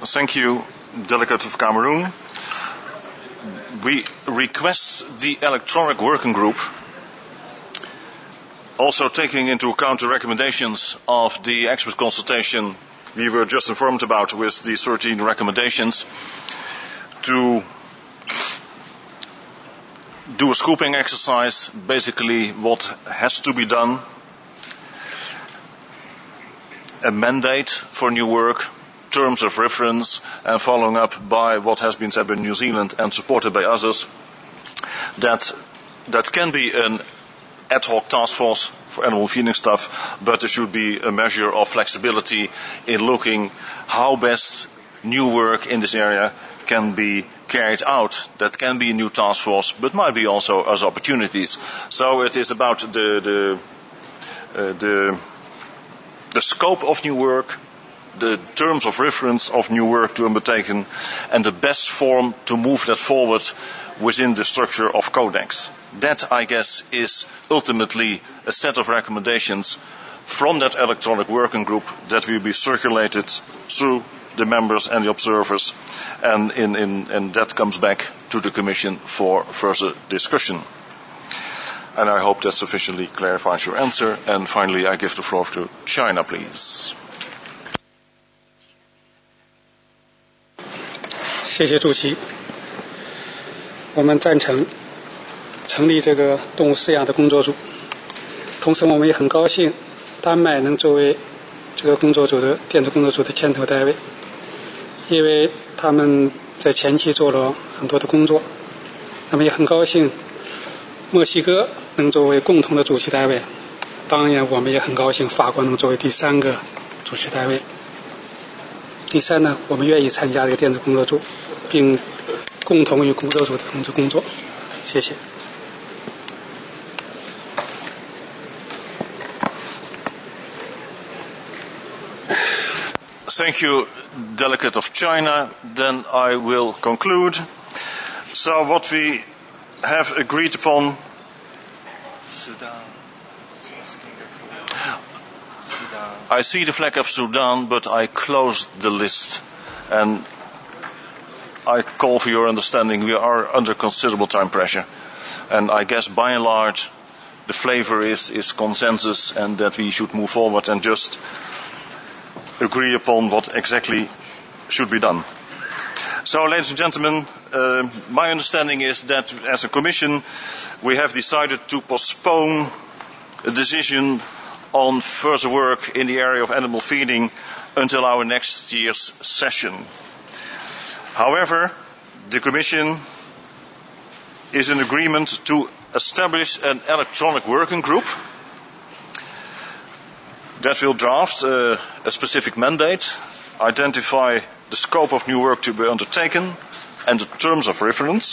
Thank you, Delegate of Cameroon. We request the electronic working group, also taking into account the recommendations of the expert consultation we were just informed about with the 13 recommendations, to do a scoping exercise, basically what has to be done, a mandate for new work, terms of reference, and following up by what has been said by New Zealand and supported by others, that can be an ad hoc task force for animal feeding stuff, but there should be a measure of flexibility in looking how best new work in this area can be carried out. That can be a new task force, but might be also as opportunities. So it is about the scope of new work, the terms of reference of new work to undertaken, and the best form to move that forward within the structure of Codex. That, I guess, is ultimately a set of recommendations from that electronic working group that will be circulated through the members and the observers, and that comes back to the Commission for further discussion. And I hope that sufficiently clarifies your answer. And finally, I give the floor to China, please. 谢谢主席。我们赞成成立这个动物饲养的工作组，同时我们也很高兴丹麦能作为这个工作组的电子工作组的牵头单位，因为他们在前期做了很多的工作。那么也很高兴墨西哥能作为共同的主席单位，当然我们也很高兴法国能作为第三个主席单位。第三呢，我们愿意参加这个电子工作组，并共同与工作组的同志工作。谢谢。 Thank you, Delegate of China. Then I will conclude. So what we have agreed upon. Sudan. I see the flag of Sudan, but I closed the list, and I call for your understanding. We are under considerable time pressure, and I guess by and large the flavor is consensus, and that we should move forward and just agree upon what exactly should be done. So, ladies and gentlemen, my understanding is that as a Commission we have decided to postpone a decision on further work in the area of animal feeding until our next year's session. However, the Commission is in agreement to establish an electronic working group that will draft a specific mandate, identify the scope of new work to be undertaken and the terms of reference,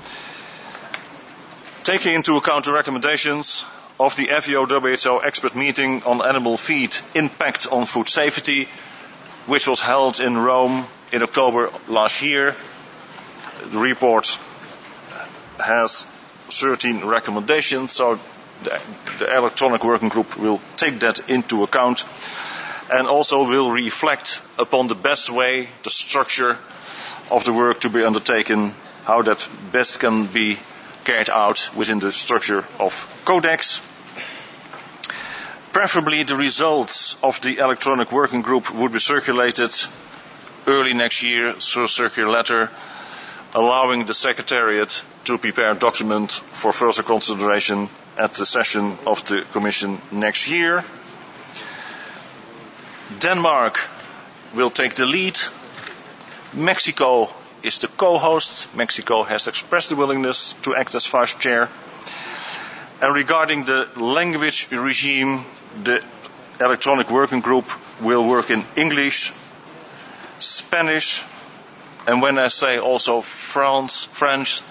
taking into account the recommendations of the FAO-WHO expert meeting on animal feed impact on food safety, which was held in Rome in October last year. The report has 13 recommendations, so the electronic working group will take that into account and also will reflect upon the best way, the structure of the work to be undertaken, how that best can be carried out within the structure of Codex. Preferably the results of the electronic working group would be circulated early next year through a circular letter, allowing the Secretariat to prepare a document for further consideration at the session of the Commission next year. Denmark will take the lead. Mexico is the co-host. Mexico has expressed the willingness to act as vice chair. And regarding the language regime, the electronic working group will work in English, Spanish, and when I say also French,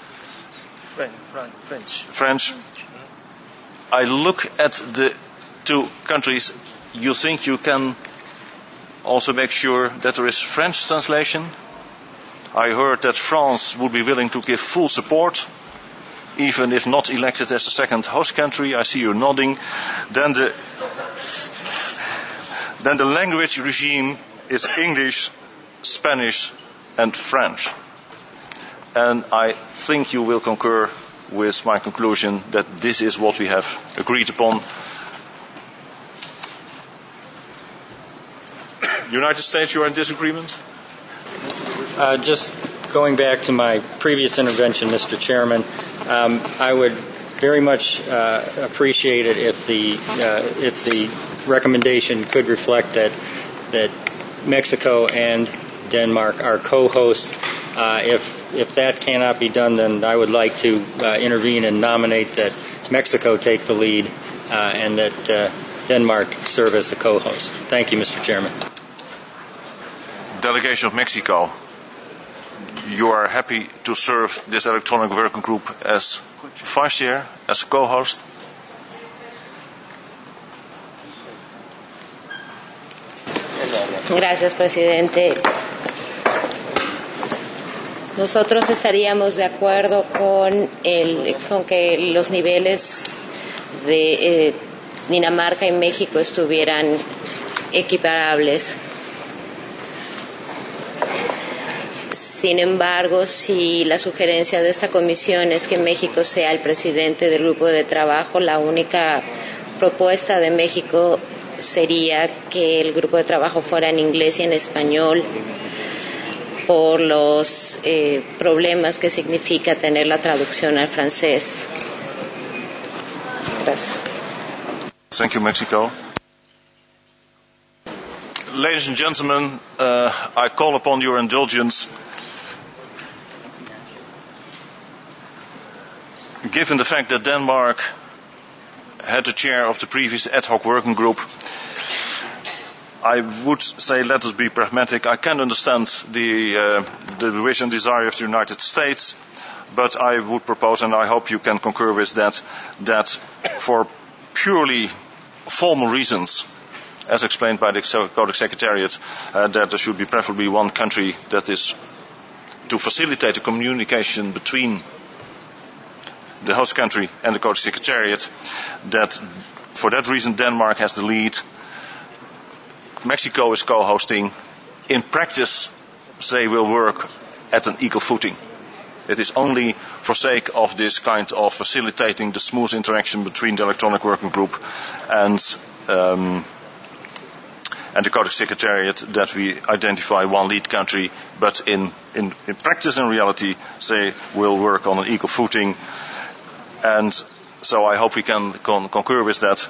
I look at the two countries. You think you can also make sure that there is French translation? I heard that France would be willing to give full support, even if not elected as the second host country. I see you nodding. Then the language regime is English, Spanish, and French. And I think you will concur with my conclusion that this is what we have agreed upon. United States, you are in disagreement? Just going back to my previous intervention, Mr. Chairman, I would very much appreciate it if the recommendation could reflect that Mexico and Denmark are co-hosts. If that cannot be done, then I would like to intervene and nominate that Mexico take the lead and that Denmark serve as the co-host. Thank you, Mr. Chairman. Delegation of Mexico, you are happy to serve this electronic working group as vice chair, as a co-host? Gracias, presidente. Nosotros estaríamos de acuerdo con que los niveles de Dinamarca y México estuvieran equiparables. Sin embargo, si la sugerencia de esta comisión es que México sea el presidente del grupo de trabajo, la única propuesta de México sería que el grupo de trabajo fuera en inglés y en español por los problemas que significa tener la traducción al francés. Gracias. Thank you, Mexico. Ladies and gentlemen, I call upon your indulgence. Given the fact that Denmark had the chair of the previous ad hoc working group, I would say let us be pragmatic. I can understand the wish and desire of the United States, but I would propose, and I hope you can concur with that for purely formal reasons, as explained by the Codex Secretariat, that there should be preferably one country that is to facilitate the communication between the host country and the Codex Secretariat, that for that reason Denmark has the lead. Mexico is co-hosting. In practice, they will work at an equal footing. It is only for sake of this kind of facilitating the smooth interaction between the electronic working group and the Codex Secretariat that we identify one lead country, but in practice and reality they will work on an equal footing. And so I hope we can concur with that.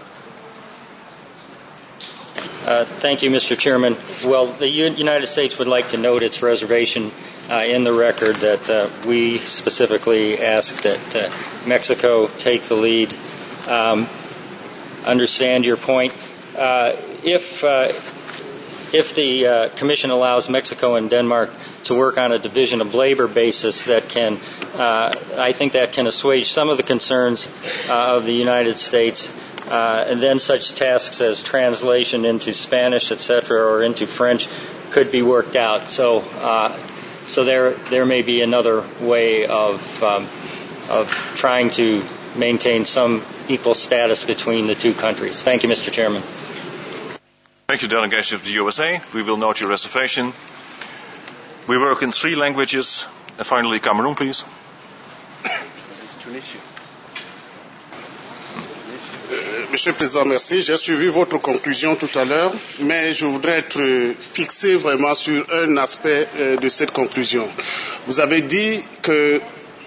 Thank you, Mr. Chairman. Well, the United States would like to note its reservation in the record that we specifically ask that Mexico take the lead. Understand your point. If the Commission allows Mexico and Denmark to work on a division of labor basis, that can, I think that can assuage some of the concerns of the United States. And then such tasks as translation into Spanish, etc., or into French could be worked out. So there may be another way of trying to maintain some equal status between the two countries. Thank you, Mr. Chairman. Thank you, delegation of the USA. We will note your reservation. We work in 3 languages. And finally, Cameroon, please. Monsieur le Président, merci. J'ai suivi votre conclusion tout à l'heure, mais je voudrais être fixé vraiment sur un aspect de cette conclusion. Vous avez dit que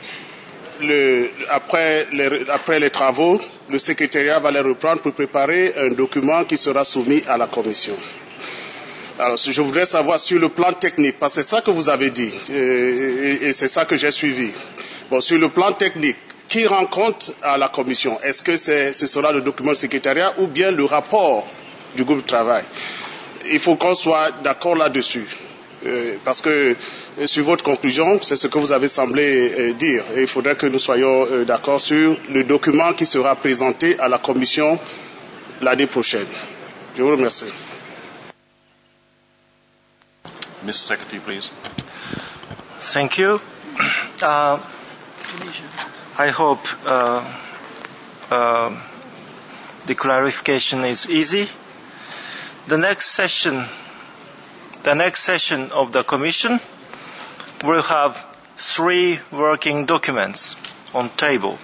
après les travaux, le secrétariat va les reprendre pour préparer un document qui sera soumis à la Commission. Alors, je voudrais savoir sur le plan technique, parce que c'est ça que vous avez dit, et c'est ça que j'ai suivi. Bon, sur le plan technique, qui rend compte à la Commission? Est-ce que ce sera le document du secrétariat ou bien le rapport du groupe de travail? Il faut qu'on soit d'accord là-dessus. Parce que sur votre conclusion, c'est ce que vous avez semblé dire. Et il faudrait que nous soyons d'accord sur le document qui sera présenté à la Commission l'année prochaine. Je vous remercie. Mr. Secretary, please. Thank you. I hope the clarification is easy. The next session the next session of the Commission will have 3 working documents on table.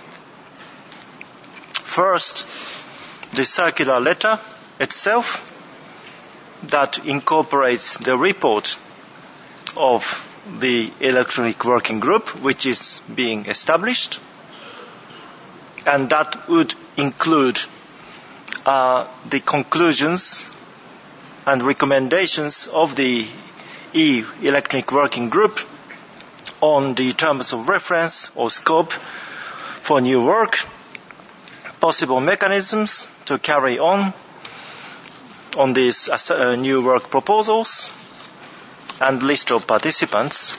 First, the circular letter itself that incorporates the report of the electronic working group, which is being established, and that would include the conclusions and recommendations of the electronic working group on the terms of reference or scope for new work, possible mechanisms to carry on these new work proposals, and list of participants.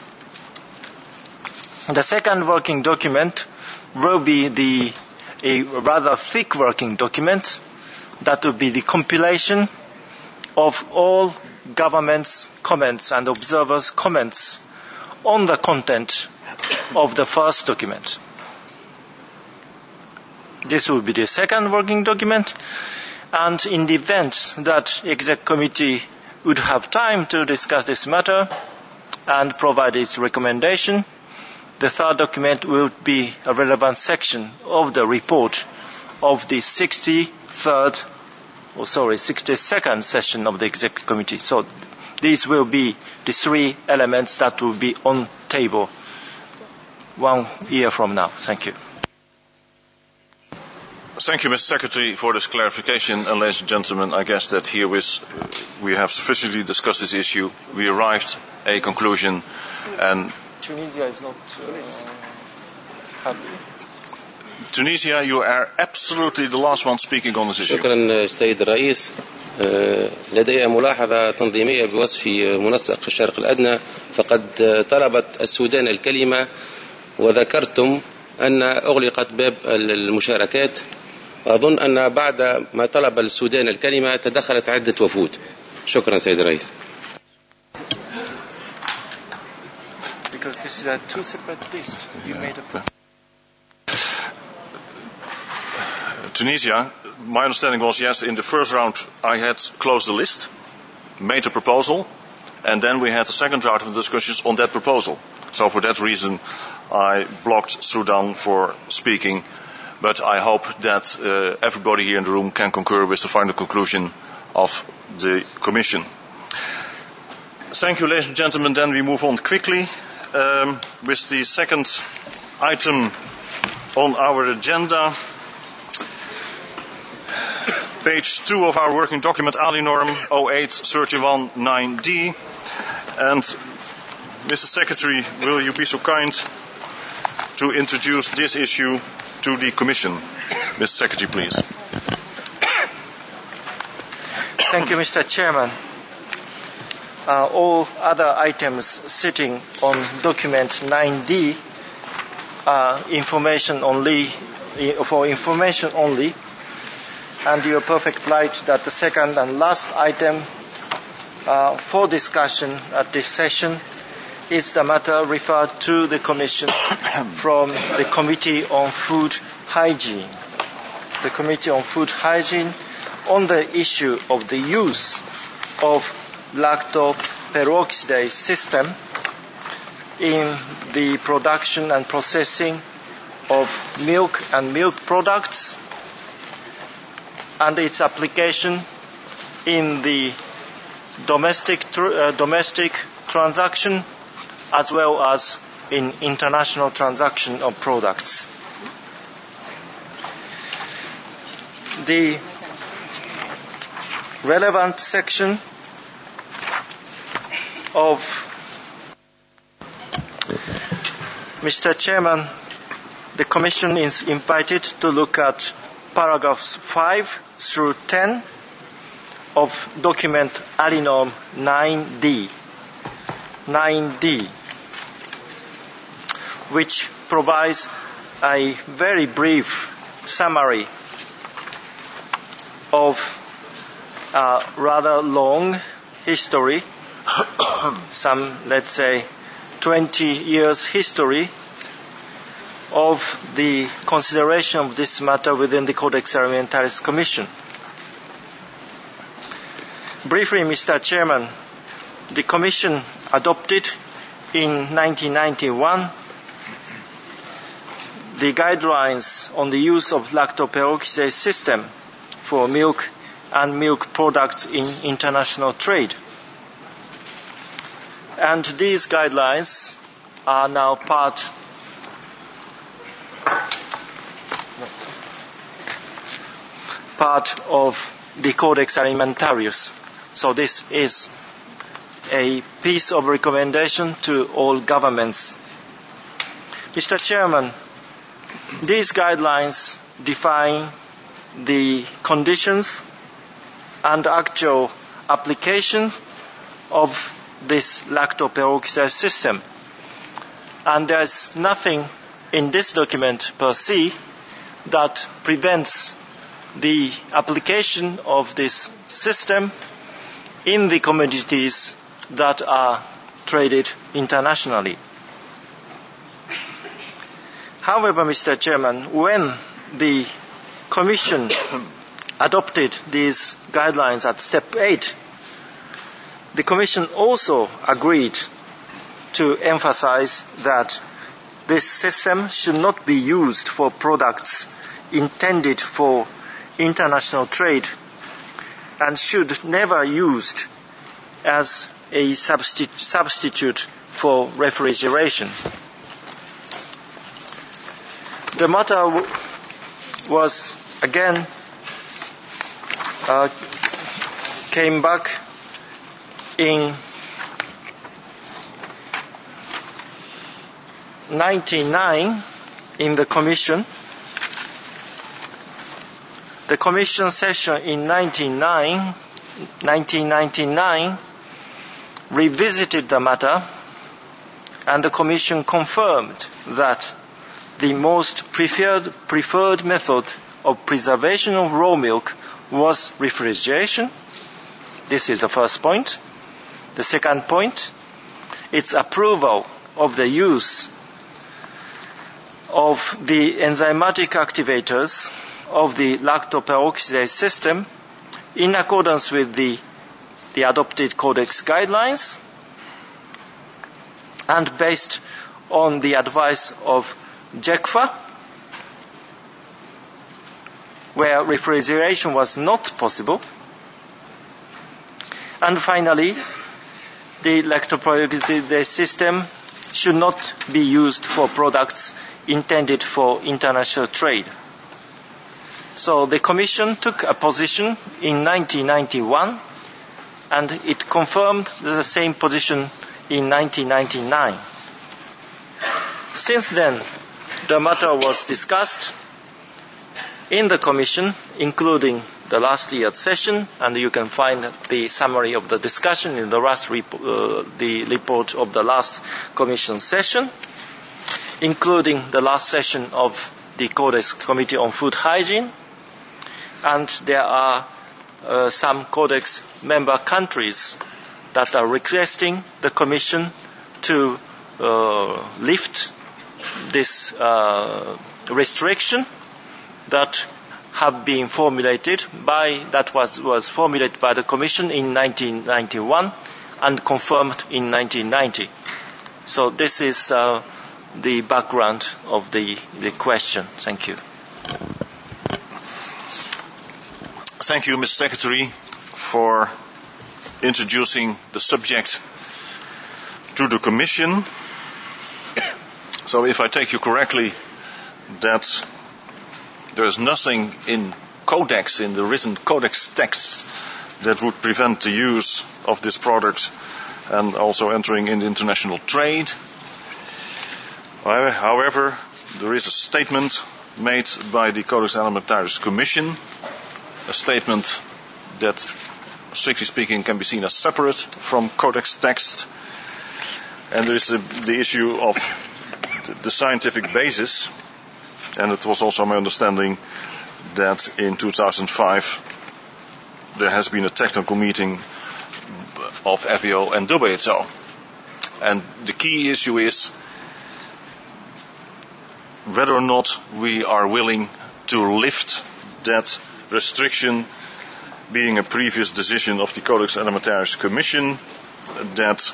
The second working document will be a rather thick working document that will be the compilation of all government's comments and observers' comments on the content of the first document. This will be the second working document, and in the event that Exec Committee would have time to discuss this matter and provide its recommendation, the third document will be a relevant section of the report of the 62nd session of the Executive Committee. So these will be the 3 elements that will be on table 1 year from now. Thank you. Thank you, Mr. Secretary, for this clarification. And ladies and gentlemen, I guess that we have sufficiently discussed this issue. We arrived at a conclusion, and Tunisia is not happy. Tunisia, you are absolutely the last one speaking on this issue. شكرا سيد الرئيس. لدي ملاحظة تنظيمية بوصف منسق الشرق الأدنى، فقد طلبت السودان الكلمة وذكرتم أن أغلقت باب المشاركات. أظن أن بعد ما طلب السودان الكلمة تدخلت عدة وفود. شكرا سيد الرئيس. Because this is a 2 separate list. You made a point. Tunisia, my understanding was, yes, in the first round I had closed the list, made a proposal, and then we had a second round of discussions on that proposal. So for that reason, I blocked Sudan for speaking, but I hope that everybody here in the room can concur with the final conclusion of the Commission. Thank you, ladies and gentlemen. Then we move on quickly with the second item on our agenda. Page 2 of our working document, ALINORM 08-31-9D. And Mr. Secretary, will you be so kind to introduce this issue to the Commission? Mr. Secretary, please. Thank you, Mr. Chairman. All other items sitting on document 9D are information only, and you are perfect right that the second and last item for discussion at this session is the matter referred to the Commission from the Committee on Food Hygiene. The Committee on Food Hygiene on the issue of the use of lactoperoxidase system in the production and processing of milk and milk products, and its application in the domestic transaction as well as in international transaction of products. The relevant section of Mr. Chairman, the Commission is invited to look at paragraphs 5 through 10 of document ALINORM 9D, which provides a very brief summary of a rather long history, some, let's say, 20 years history of the consideration of this matter within the Codex Alimentarius Commission. Briefly, Mr. Chairman, the Commission adopted in 1991 the guidelines on the use of lactoperoxidase system for milk and milk products in international trade. And these guidelines are now part of the Codex Alimentarius. So this is a piece of recommendation to all governments. Mr. Chairman, these guidelines define the conditions and actual application of this lactoperoxidase system. And there's nothing in this document per se that prevents the application of this system in the commodities that are traded internationally. However, Mr. Chairman, when the Commission adopted these guidelines at step 8, the Commission also agreed to emphasize that this system should not be used for products intended for international trade and should never be used as a substitute for refrigeration. The matter was again came back in 1999 in the Commission. The Commission session in 1999 revisited the matter, and the Commission confirmed that the most preferred method of preservation of raw milk was refrigeration. This is the first point. The second point, its approval of the use of the enzymatic activators of the lactoperoxidase system in accordance with the adopted Codex guidelines and based on the advice of JECFA, where refrigeration was not possible. And finally, the lactoperoxidase system should not be used for products intended for international trade. So the Commission took a position in 1991, and it confirmed the same position in 1999. Since then, the matter was discussed in the Commission, including the last year's session, and you can find the summary of the discussion in the report of the last Commission session, including the last session of the Codex Committee on Food Hygiene, and there are some Codex member countries that are requesting the Commission to lift this restriction that have been formulated was formulated by the Commission in 1991 and confirmed in 1990. So this is the background of the question. Thank you. Thank you, Mr. Secretary, for introducing the subject to the Commission. So if I take you correctly, that there is nothing in the written Codex text, that would prevent the use of this product and also entering in international trade. However, there is a statement made by the Codex Alimentarius Commission, a statement that, strictly speaking, can be seen as separate from Codex text. And there is the issue of the scientific basis, and it was also my understanding that in 2005 there has been a technical meeting of FAO and WHO. And the key issue is whether or not we are willing to lift that restriction, being a previous decision of the Codex Alimentarius Commission, that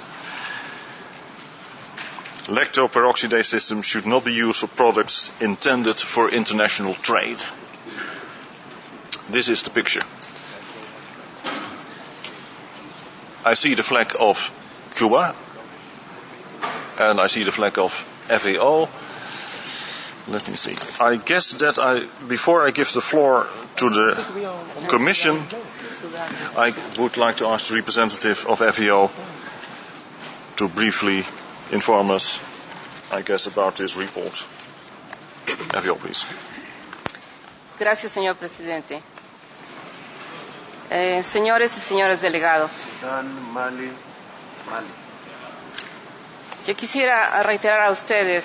lactoperoxidase systems should not be used for products intended for international trade. This is the picture. I see the flag of Cuba, and I see the flag of FAO. Let me see. I guess that before I give the floor to the Commission, I would like to ask the representative of FAO to briefly inform us, I guess, about this report. FAO, please. Gracias, señor presidente. Señores y señores delegados, yo quisiera reiterar a ustedes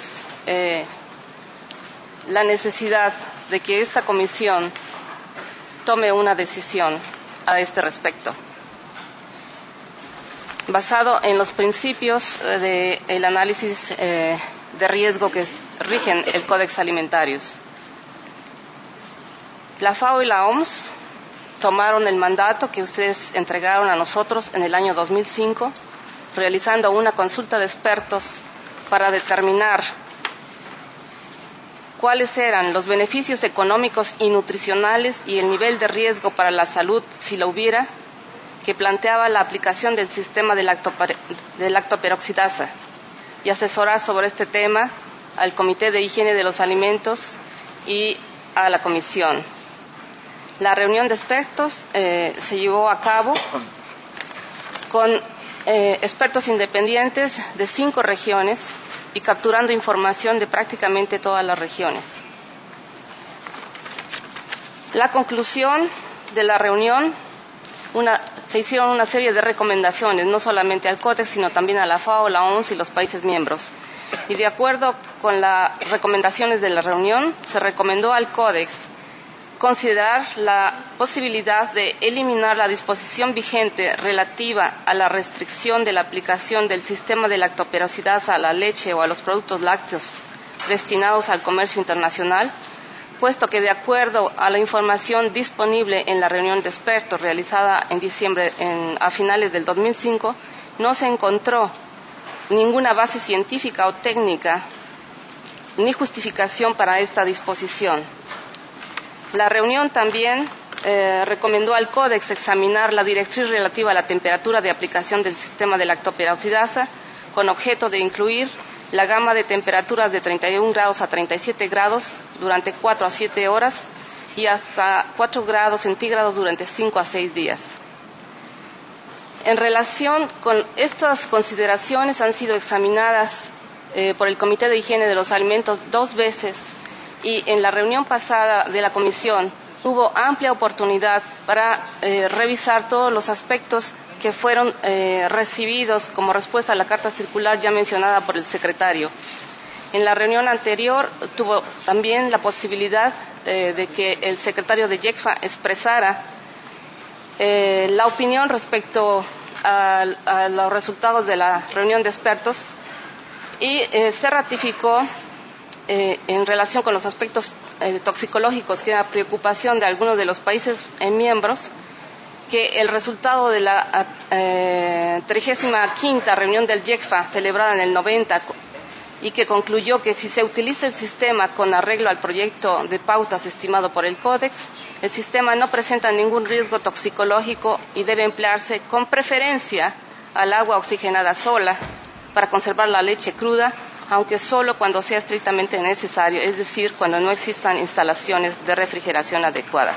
la necesidad de que esta comisión tome una decisión a este respecto, basado en los principios del análisis de riesgo que rigen el Codex Alimentarius. La FAO y la OMS tomaron el mandato que ustedes entregaron a nosotros en el año 2005, realizando una consulta de expertos para determinar cuáles eran los beneficios económicos y nutricionales y el nivel de riesgo para la salud, si lo hubiera, que planteaba la aplicación del sistema de lactoperoxidasa, y asesorar sobre este tema al Comité de Higiene de los Alimentos y a la Comisión. La reunión de expertos se llevó a cabo con expertos independientes de 5 regiones y capturando información de prácticamente todas las regiones. La conclusión de la reunión, se hicieron una serie de recomendaciones, no solamente al Codex, sino también a la FAO, la OMS y los países miembros. Y de acuerdo con las recomendaciones de la reunión, se recomendó al Codex considerar la posibilidad de eliminar la disposición vigente relativa a la restricción de la aplicación del sistema de lactoperoxidasa a la leche o a los productos lácteos destinados al comercio internacional, puesto que de acuerdo a la información disponible en la reunión de expertos realizada en diciembre a finales del 2005, no se encontró ninguna base científica o técnica ni justificación para esta disposición. La reunión también recomendó al Códex examinar la directriz relativa a la temperatura de aplicación del sistema de lactoperoxidasa con objeto de incluir la gama de temperaturas de 31 grados a 37 grados durante 4 a 7 horas y hasta 4 grados centígrados durante 5 a 6 días. En relación con estas consideraciones, han sido examinadas por el Comité de Higiene de los Alimentos 2 veces, y en la reunión pasada de la Comisión hubo amplia oportunidad para revisar todos los aspectos que fueron recibidos como respuesta a la carta circular ya mencionada por el secretario. En la reunión anterior tuvo también la posibilidad de que el secretario de YECFA expresara la opinión respecto a los resultados de la reunión de expertos, y se ratificó en relación con los aspectos toxicológicos, que era preocupación de algunos de los países miembros, que el resultado de la 35ª reunión del YECFA celebrada en el 90, y que concluyó que si se utiliza el sistema con arreglo al proyecto de pautas estimado por el Códex, el sistema no presenta ningún riesgo toxicológico y debe emplearse con preferencia al agua oxigenada sola para conservar la leche cruda, aunque solo cuando sea estrictamente necesario, es decir, cuando no existan instalaciones de refrigeración adecuadas.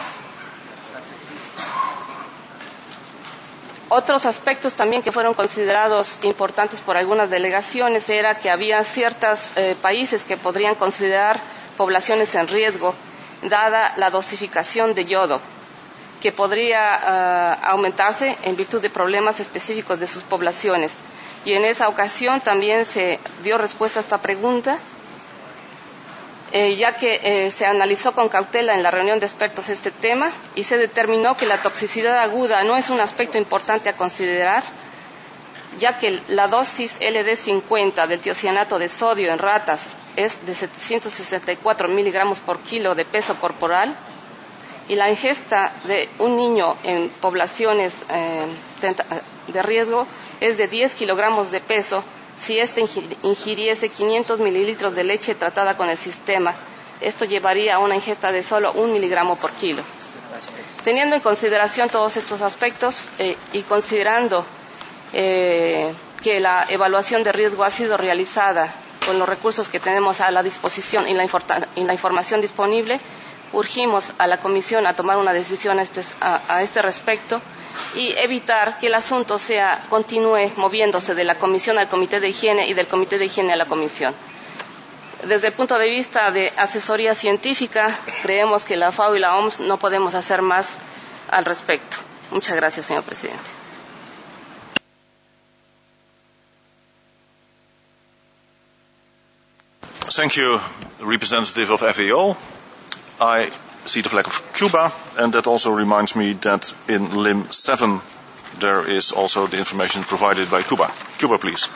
Otros aspectos también que fueron considerados importantes por algunas delegaciones era que había ciertos países que podrían considerar poblaciones en riesgo, dada la dosificación de yodo, que podría aumentarse en virtud de problemas específicos de sus poblaciones. Y en esa ocasión también se dio respuesta a esta pregunta, ya que se analizó con cautela en la reunión de expertos este tema y se determinó que la toxicidad aguda no es un aspecto importante a considerar, ya que la dosis LD50 del tiocianato de sodio en ratas es de 764 miligramos por kilo de peso corporal, y la ingesta de un niño en poblaciones de riesgo es de 10 kilogramos de peso si éste ingiriese 500 mililitros de leche tratada con el sistema. Esto llevaría a una ingesta de solo 1 miligramo por kilo. Teniendo en consideración todos estos aspectos y considerando que la evaluación de riesgo ha sido realizada con los recursos que tenemos a la disposición y la información disponible, urgimos a la Comisión a tomar una decisión a este respecto y evitar que el asunto continúe moviéndose de la Comisión al Comité de Higiene y del Comité de Higiene a la Comisión. Desde el punto de vista de asesoría científica, creemos que la FAO y la OMS no podemos hacer más al respecto. Muchas gracias, señor presidente. Thank you, representative of FAO. I see the flag of Cuba, and that also reminds me that in Lim 7 there is also the information provided by Cuba. Cuba, please.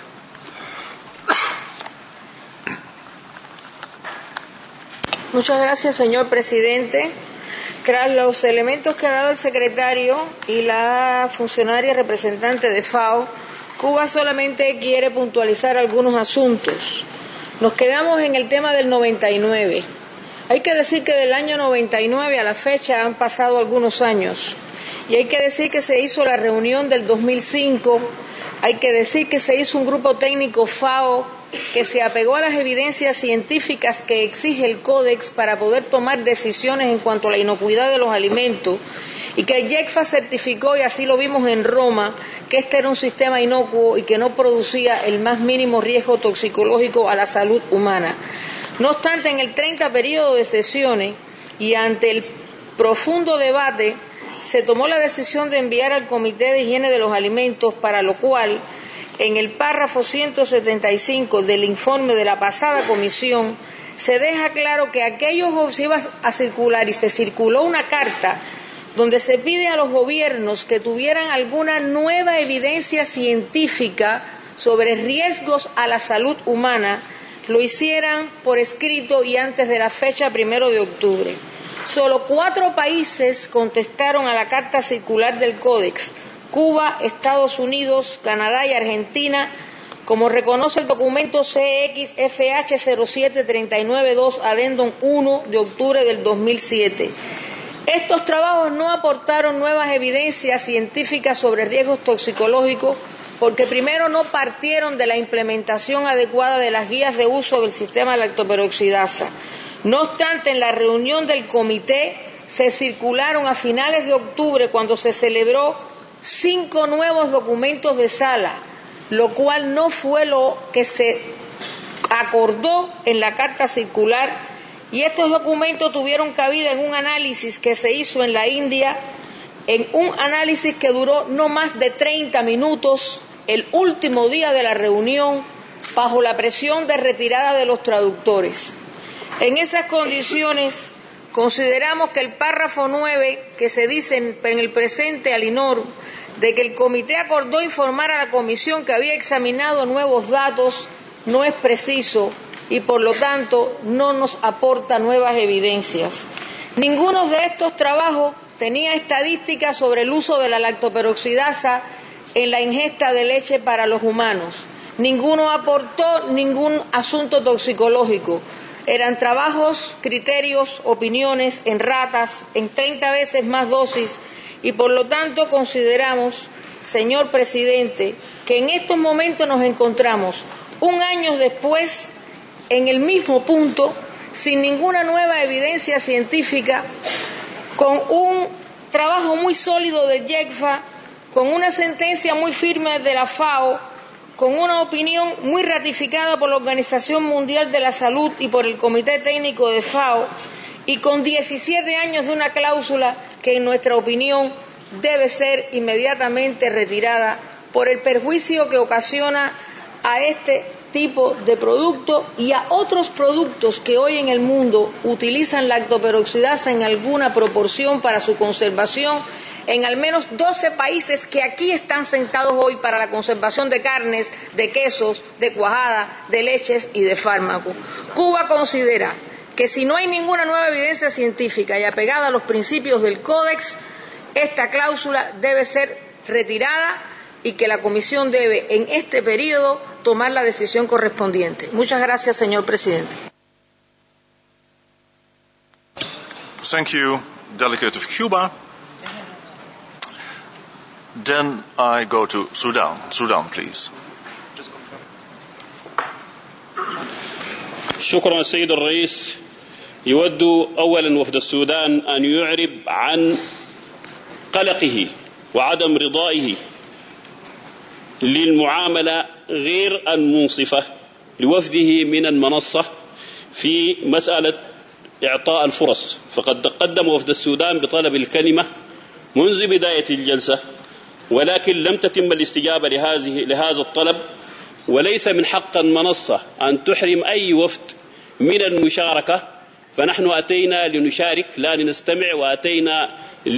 Muchas gracias, señor presidente. Tras los elementos que ha dado el secretario y la funcionaria representante de FAO, Cuba solamente quiere puntualizar algunos asuntos. Nos quedamos en el tema del 99. Hay que decir que del año 99 a la fecha han pasado algunos años. Y hay que decir que se hizo la reunión del 2005. Hay que decir que se hizo un grupo técnico FAO que se apegó a las evidencias científicas que exige el Códex para poder tomar decisiones en cuanto a la inocuidad de los alimentos, y que el JECFA certificó, y así lo vimos en Roma, que este era un sistema inocuo y que no producía el más mínimo riesgo toxicológico a la salud humana. No obstante, en el 30 periodo de sesiones y ante el profundo debate, se tomó la decisión de enviar al Comité de Higiene de los Alimentos, para lo cual, en el párrafo 175 del informe de la pasada comisión, se deja claro que aquellos se iba a circular, y se circuló una carta donde se pide a los gobiernos que tuvieran alguna nueva evidencia científica sobre riesgos a la salud humana, lo hicieran por escrito y antes de la fecha 1 de octubre. Solo 4 países contestaron a la carta circular del Códex: Cuba, Estados Unidos, Canadá y Argentina, como reconoce el documento CXFH 07392 Adendum 1 de octubre del 2007. Estos trabajos no aportaron nuevas evidencias científicas sobre riesgos toxicológicos, porque primero no partieron de la implementación adecuada de las guías de uso del sistema lactoperoxidasa. No obstante, en la reunión del comité se circularon a finales de octubre, cuando se celebró, 5 nuevos documentos de sala, lo cual no fue lo que se acordó en la carta circular, y estos documentos tuvieron cabida en un análisis que se hizo en la India, en un análisis que duró no más de 30 minutos, el último día de la reunión, bajo la presión de retirada de los traductores. En esas condiciones, consideramos que el párrafo 9, que se dice en el presente alinor, de que el comité acordó informar a la comisión que había examinado nuevos datos, no es preciso y por lo tanto no nos aporta nuevas evidencias. Ninguno de estos trabajos tenía estadísticas sobre el uso de la lactoperoxidasa en la ingesta de leche para los humanos. Ninguno aportó ningún asunto toxicológico. Eran trabajos, criterios, opiniones en ratas, en 30 veces más dosis, y por lo tanto consideramos, señor presidente, que en estos momentos nos encontramos, un año después, en el mismo punto, sin ninguna nueva evidencia científica, con un trabajo muy sólido del JECFA, con una sentencia muy firme de la FAO, con una opinión muy ratificada por la Organización Mundial de la Salud y por el Comité Técnico de FAO, y con 17 años de una cláusula que, en nuestra opinión, debe ser inmediatamente retirada por el perjuicio que ocasiona a este tipo de producto y a otros productos que hoy en el mundo utilizan lactoperoxidasa en alguna proporción para su conservación, en al menos 12 países que aquí están sentados hoy para la conservación de carnes, de quesos, de cuajada, de leches y de fármacos. Cuba considera que si no hay ninguna nueva evidencia científica y apegada a los principios del Códex, esta cláusula debe ser retirada y que la Comisión debe, en este periodo, tomar la decisión correspondiente. Muchas gracias, señor presidente. Thank you, Delegate of Cuba. Then I go to Sudan. Sudan, please. شكرا السيد الرئيس. يود أولا وفد السودان أن يعرب عن قلقه وعدم رضائه للمعاملة غير المنصفة لوفده من المنصة في مسألة إعطاء الفرص. فقد قدم وفد السودان بطلب الكلمة منذ بداية الجلسة، ولكن لم تتم الاستجابة لهذا الطلب، وليس من حق المنصة أن تحرم أي وفد من المشاركة. فنحن أتينا لنشارك لا لنستمع، وأتينا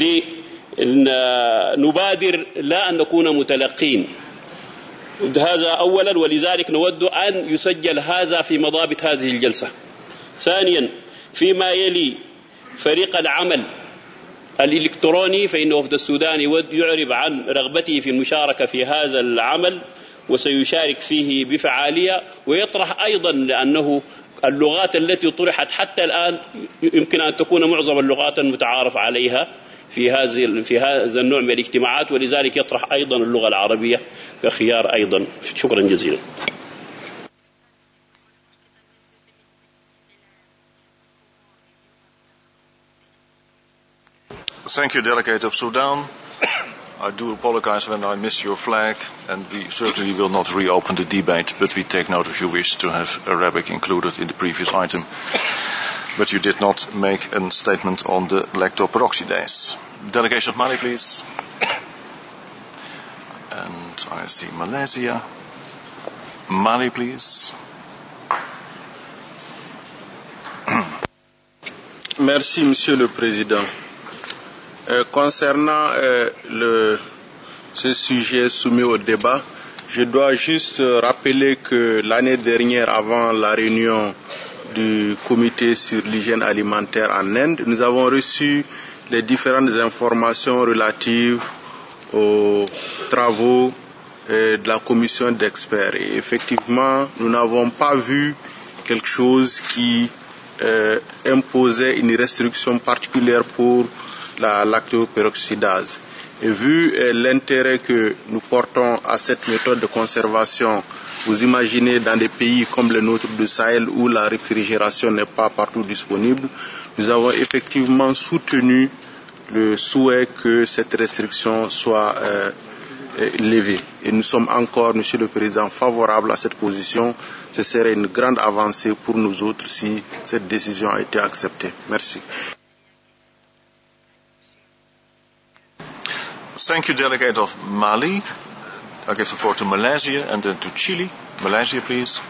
لنبادر لا أن نكون متلقين. هذا أولا، ولذلك نود أن يسجل هذا في مضابط هذه الجلسة. ثانيا، فيما يلي فريق العمل الإلكتروني، فإن وفد السودان يعرب عن رغبته في المشاركة في هذا العمل وسيشارك فيه بفعالية، ويطرح أيضا لأنه اللغات التي طرحت حتى الآن يمكن أن تكون معظم اللغات المتعارف عليها في هذا النوع من الاجتماعات، ولذلك يطرح أيضا اللغة العربية كخيار أيضا. شكرا جزيلا. Thank you, Delegate of Sudan. I do apologize when I miss your flag, and we certainly will not reopen the debate, but we take note of your wish to have Arabic included in the previous item. But you did not make a statement on the lactoperoxidase. Delegation of Mali, please. And I see Malaysia. Mali, please. Merci, Monsieur le Président. Concernant ce sujet soumis au débat, je dois juste rappeler que l'année dernière, avant la réunion du comité sur l'hygiène alimentaire en Inde, nous avons reçu les différentes informations relatives aux travaux de la commission d'experts. Et effectivement, nous n'avons pas vu quelque chose qui imposait une restriction particulière pour la lactoperoxydase. Et vu l'intérêt que nous portons à cette méthode de conservation, vous imaginez dans des pays comme le nôtre du Sahel où la réfrigération n'est pas partout disponible, nous avons effectivement soutenu le souhait que cette restriction soit levée. Et nous sommes encore, Monsieur le Président, favorables à cette position. Ce serait une grande avancée pour nous autres si cette décision a été acceptée. Merci. Thank you, Delegate of Mali. I give the floor to Malaysia and then to Chile. Malaysia, please.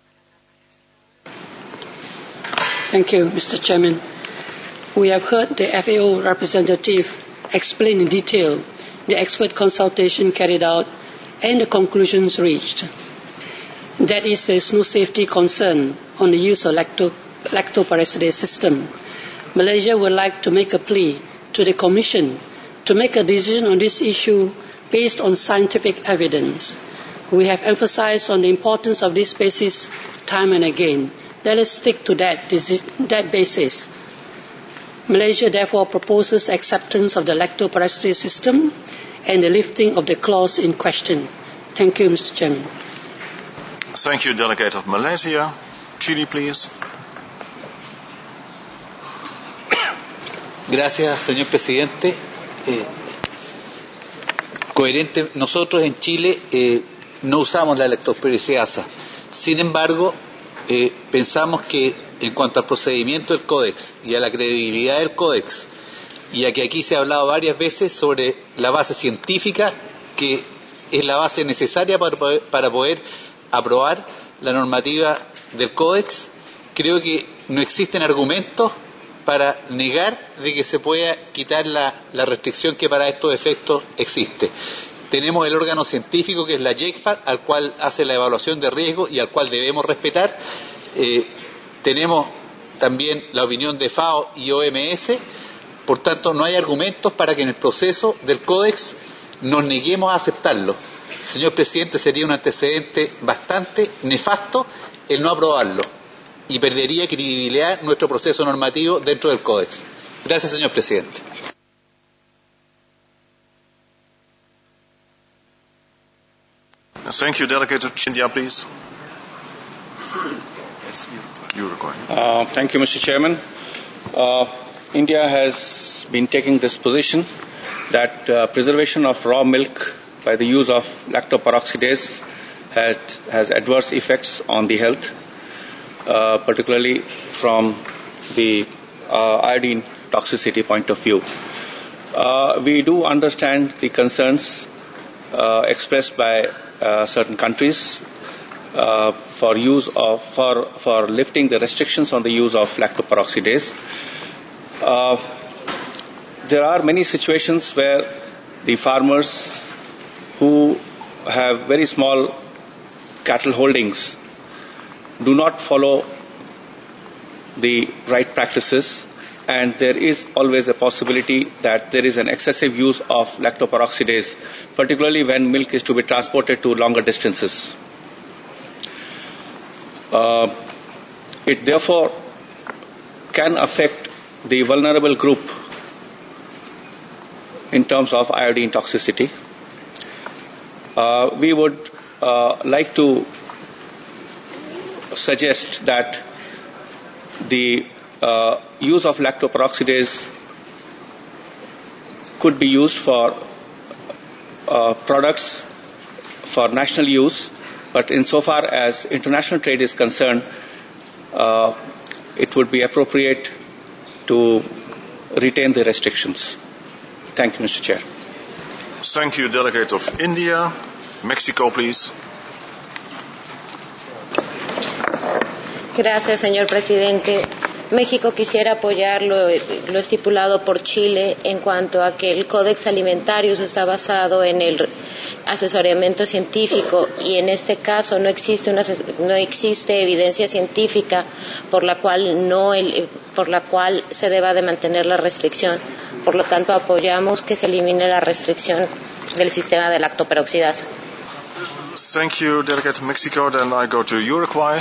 Thank you, Mr. Chairman. We have heard the FAO representative explain in detail the expert consultation carried out and the conclusions reached. That is, there is no safety concern on the use of lactoperoxidase system. Malaysia would like to make a plea to the Commission to make a decision on this issue based on scientific evidence. We have emphasized on the importance of this basis time and again. Let us stick to that basis. Malaysia therefore proposes acceptance of the lactoperoxidase system and the lifting of the clause in question. Thank you, Mr. Chairman. Thank you, Delegate of Malaysia. Chile, please. Gracias, señor presidente. Coherente, nosotros en Chile no usamos la lactoperoxidasa. Sin embargo, pensamos que en cuanto al procedimiento del Códex y a la credibilidad del Códex, y a que aquí se ha hablado varias veces sobre la base científica, que es la base necesaria para poder aprobar la normativa del Códex, creo que no existen argumentos para negar de que se pueda quitar la restricción que para estos efectos existe. Tenemos el órgano científico que es la JECFAT, al cual hace la evaluación de riesgo y al cual debemos respetar. Tenemos también la opinión de FAO y OMS. Por tanto, no hay argumentos para que en el proceso del Códex nos neguemos a aceptarlo. Señor presidente, sería un antecedente bastante nefasto el no aprobarlo y perdería credibilidad nuestro proceso normativo dentro del Códex. Gracias, señor presidente. Thank you, Delegate of India, please. Yes, Uruguay. Thank you, Mr. Chairman. India has been taking this position that preservation of raw milk by the use of lactoperoxidase has adverse effects on the health, particularly from the iodine toxicity point of view. We do understand the concerns expressed by certain countries for lifting the restrictions on the use of lactoperoxidase. There are many situations where the farmers who have very small cattle holdings do not follow the right practices, and there is always a possibility that there is an excessive use of lactoperoxidase, particularly when milk is to be transported to longer distances. It therefore can affect the vulnerable group in terms of iodine toxicity. We would like to suggest that the use of lactoperoxidase could be used for products for national use, but insofar as international trade is concerned, it would be appropriate to retain the restrictions. Thank you, Mr. Chair. Thank you, Delegate of India. Mexico, please. Gracias, señor presidente. México quisiera apoyar lo estipulado por Chile en cuanto a que el Códex Alimentarius está basado en el asesoramiento científico y en este caso no existe evidencia científica por la cual se deba de mantener la restricción. Por lo tanto, apoyamos que se elimine la restricción del sistema de lactoperoxidasa. Thank you, Delegate Mexico. Then I go to Uruguay.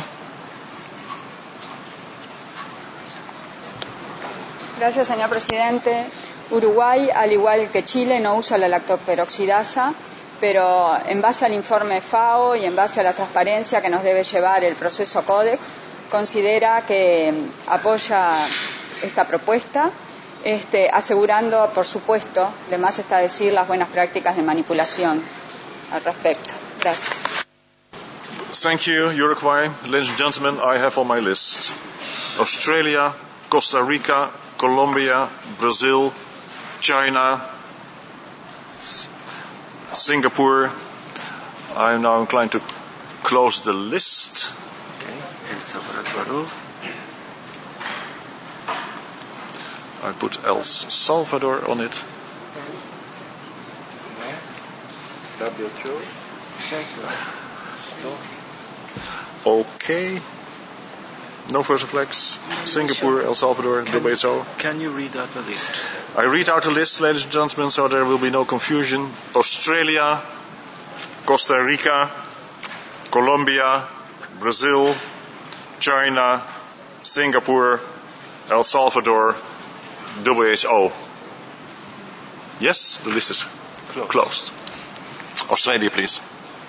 Gracias, señor presidente. Uruguay, al igual que Chile, no usa la lactoperoxidasa, pero en base al informe FAO y en base a la transparencia que nos debe llevar el proceso Códex, considera que apoya esta propuesta, asegurando, por supuesto, de más está decir, las buenas prácticas de manipulación al respecto. Gracias. Thank you, Uruguay. Ladies and gentlemen, I have on my list Australia, Costa Rica, Colombia, Brazil, China, Singapore. I am now inclined to close the list. Okay, El Salvador. I put El Salvador on it. Okay. No further flags. Singapore, El Salvador, WHO. Can you read out the list? I read out the list, ladies and gentlemen, so there will be no confusion. Australia, Costa Rica, Colombia, Brazil, China, Singapore, El Salvador, WHO. Yes, the list is closed. Australia, please.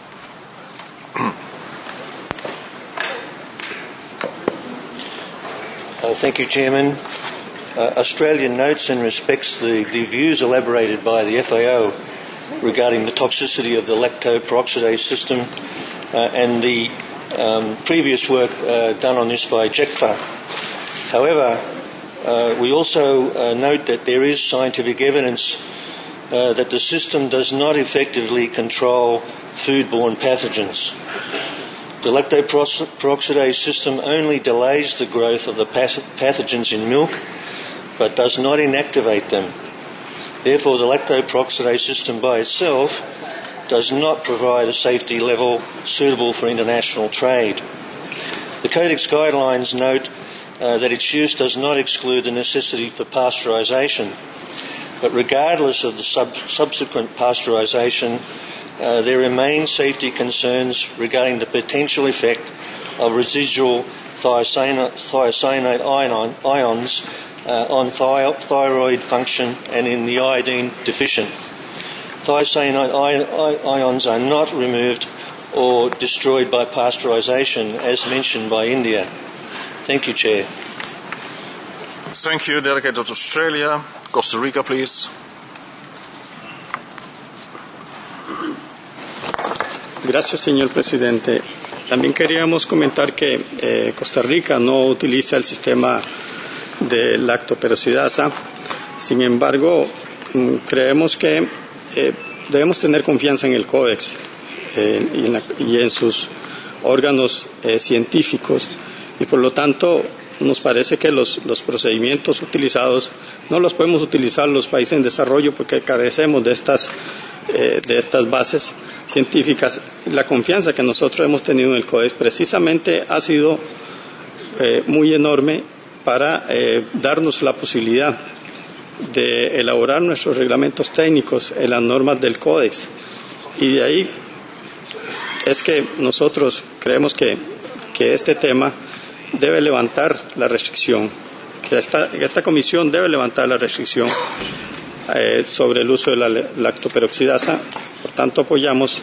Thank you, Chairman. Australia notes and respects the views elaborated by the FAO regarding the toxicity of the lactoperoxidase system and the previous work done on this by JECFA. However, we also note that there is scientific evidence that the system does not effectively control foodborne pathogens. The lactoperoxidase system only delays the growth of the pathogens in milk, but does not inactivate them. Therefore, the lactoperoxidase system by itself does not provide a safety level suitable for international trade. The Codex guidelines note that its use does not exclude the necessity for pasteurisation. But regardless of the subsequent pasteurisation, there remain safety concerns regarding the potential effect of residual thiocyanate ions on thyroid function and in the iodine deficient. Thiocyanate ions are not removed or destroyed by pasteurisation, as mentioned by India. Thank you, Chair. Thank you, Delegate of Australia. Costa Rica, please. Gracias, señor presidente. También queríamos comentar que Costa Rica no utiliza el sistema de lactoperoxidasa. Sin embargo, creemos que debemos tener confianza en el Códex y en sus órganos científicos, y por lo tanto nos parece que los procedimientos utilizados no los podemos utilizar los países en desarrollo porque carecemos de estas bases científicas. La confianza que nosotros hemos tenido en el Códex precisamente ha sido muy enorme para darnos la posibilidad de elaborar nuestros reglamentos técnicos en las normas del Códex, y de ahí es que nosotros creemos que este tema debe levantar la restricción, que esta comisión debe levantar la restricción sobre el uso de la lactoperoxidasa. Por tanto, apoyamos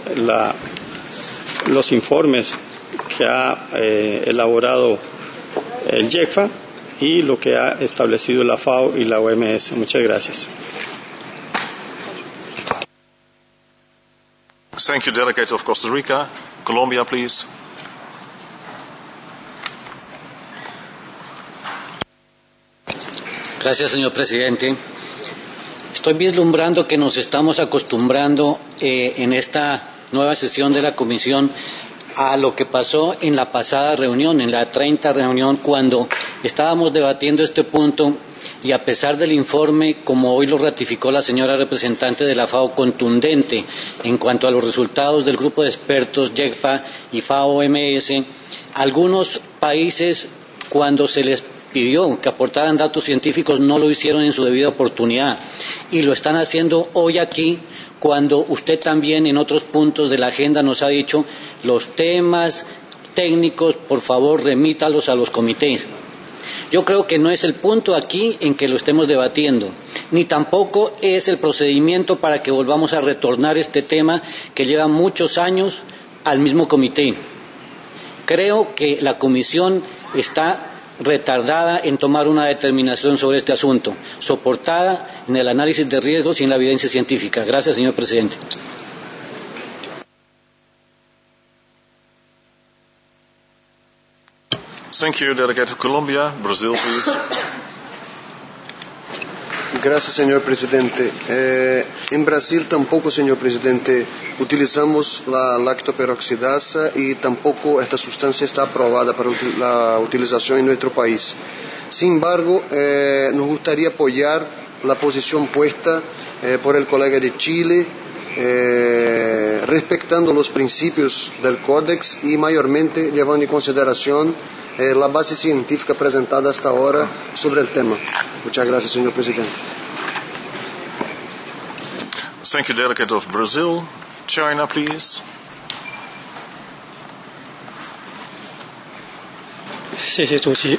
los informes que ha elaborado el JECFA y lo que ha establecido la FAO y la OMS. Muchas gracias. Thank you, Delegate of Costa Rica. Colombia, please. Gracias, señor presidente. Estoy vislumbrando que nos estamos acostumbrando en esta nueva sesión de la Comisión a lo que pasó en la pasada reunión, en la 30 reunión, cuando estábamos debatiendo este punto, y a pesar del informe, como hoy lo ratificó la señora representante de la FAO, contundente en cuanto a los resultados del grupo de expertos JECFA y FAO-OMS, algunos países, cuando se les pidió que aportaran datos científicos, no lo hicieron en su debida oportunidad, y lo están haciendo hoy aquí, cuando usted también en otros puntos de la agenda nos ha dicho los temas técnicos, por favor, remítalos a los comités. Yo creo que no es el punto aquí en que lo estemos debatiendo, ni tampoco es el procedimiento para que volvamos a retornar este tema que lleva muchos años al mismo comité. Creo que la Comisión está retardada en tomar una determinación sobre este asunto, soportada en el análisis de riesgos y en la evidencia científica. Gracias, señor presidente. Thank you, Delegate of Colombia. Brazil, please. Gracias, señor presidente. En Brasil tampoco, señor presidente, utilizamos la lactoperoxidasa y tampoco esta sustancia está aprobada para la utilización en nuestro país. Sin embargo, nos gustaría apoyar la posición puesta por el colega de Chile, respetando los principios del Códex y mayormente llevando en consideración la base científica presentada hasta ahora sobre el tema. Muchas gracias, señor presidente. Thank you, Delegate of Brazil. China, please. 谢谢主席。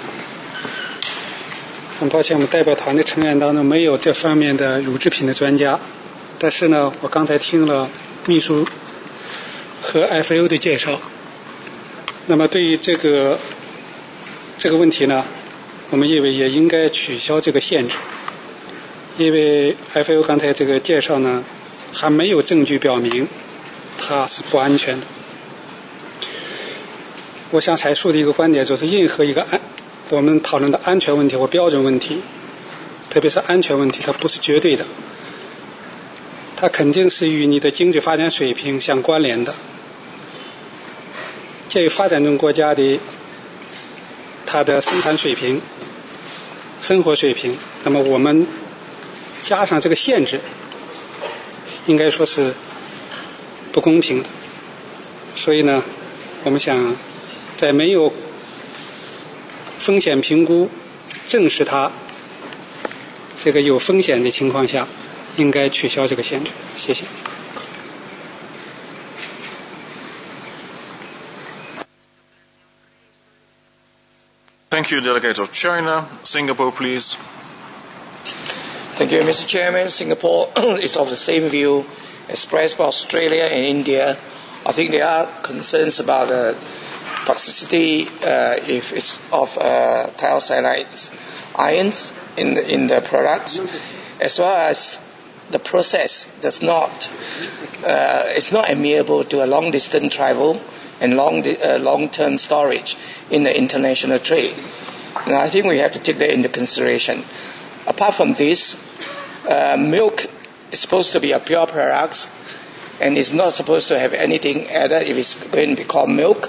很抱歉，我们代表团的成员当中没有这方面的乳制品的专家，但是呢，我刚才听了秘书和 FAO 的介绍。那么对于这个问题呢，我们认为也应该取消这个限制，因为 FAO 刚才这个介绍呢，还没有证据表明它是不安全的。我想阐述的一个观点就是，任何一个我们讨论的安全问题或标准问题，特别是安全问题，它不是绝对的，它肯定是与你的经济发展水平相关联的。鉴于发展中国家的它的生产水平、生活水平，那么我们加上这个限制，应该说是不公平的。所以呢，我们想在没有风险评估证实它这个有风险的情况下，应该取消这个限制。谢谢。 Thank you, Delegate of China. Singapore, please. Thank you, Mr. Chairman. Singapore is of the same view expressed by Australia and India. I think there are concerns about the toxicity if it's of thiocyanate ions in the products, as well as the process does not it's not amenable to a long distance travel and long-term storage in the international trade. And I think we have to take that into consideration. Apart from this, milk is supposed to be a pure product and it's not supposed to have anything added if it's going to be called milk.